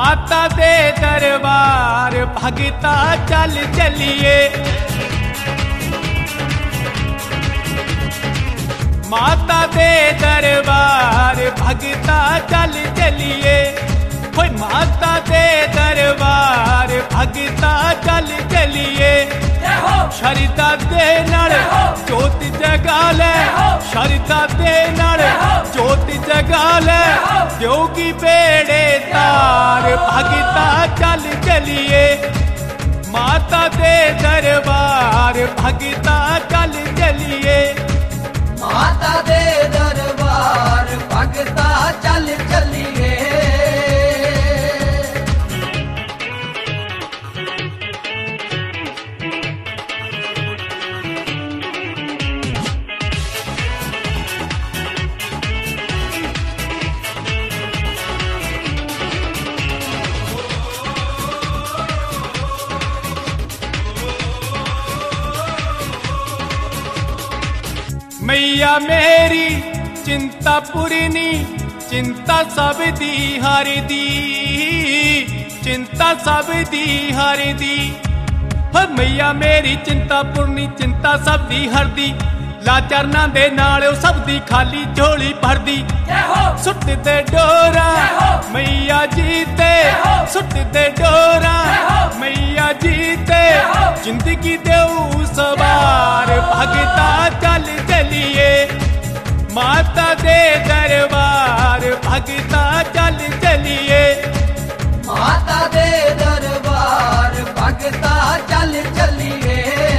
माता दे दरबार भगता चल चलिए, माता दे दरबार भगता चल चलिए, कोई माता दे दरबार भगता चल चलिए। शरदा दे नाल जोत जगा ले, शरदा दे नाल जोत जगा ले, जोगी बेड़े तार भगता चल चलिए, माता दे दरबार भगता चल चलिए, माता दे दरबार भगता चल चलिए। मैया मेरी चिंता पूरनी, चिंता सब दी हर दी, चिंता सब दी हर दी। मैया मेरी चिंता पूरनी, चिंता सब दी हर दी, ला चरना दे नाल सब दी खाली झोली भर दी। सुट दे डोरा मैया जीते, सुट दे डोरा मैया जीते, जिंदगी देऊ सवार भगता चल चलिए, माता दे दरबार भगता चल चलिए, माता दे दरबार भगता चल चलिए।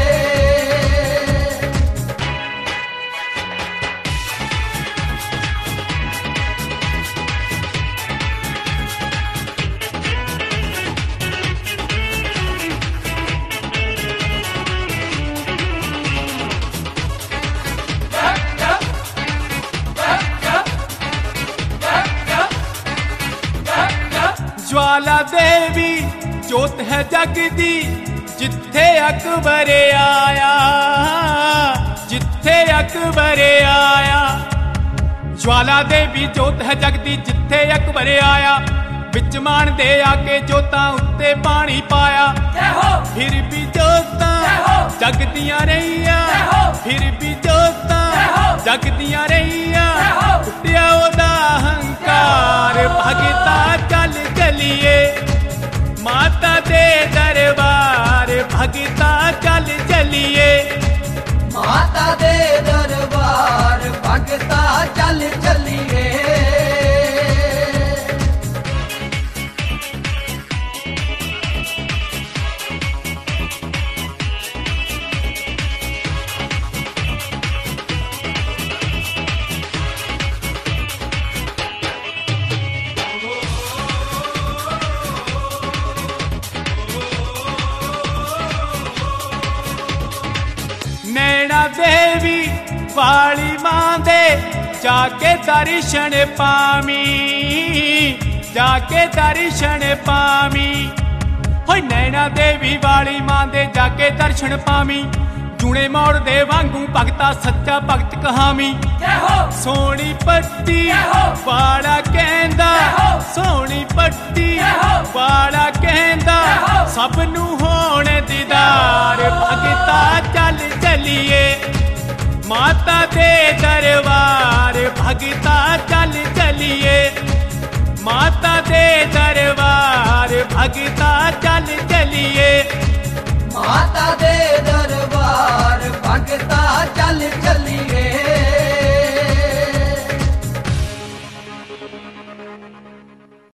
ज्वाला देवी जोत है जग दी, जिथे अकबर आया, जिथे अकबर आया। ज्वाला देवी जोत है जग दी, जिथे अकबर आया, बिच मान दे आके जोतां उत्ते पानी पाया। फिर भी जोतां जगदियां रहियां, फिर भी जोतां जगदियां रहियां, टुटिया ओदा हंकार भगता चल चलिए, माता दे दरबार भगता चल चलिए, माता दे दरबार भगता चल चलिए। नैना देवी वाली मां दे जाके दर्शन पामी, जाके दर्शन पामी। हो नैना देवी वाली मां दे जाके दर्शन पामी, जूने मोड़ दे वांगू भगता सच्चा भगत कहामी। सोनी पट्टी वाला कहंदा, सोनी पट्टी वाला कहंदा, सबनू होने दीदार भगता चल चलिए, माता दे दरबार भगता चल चलिए, माता दे दरबार भगता चल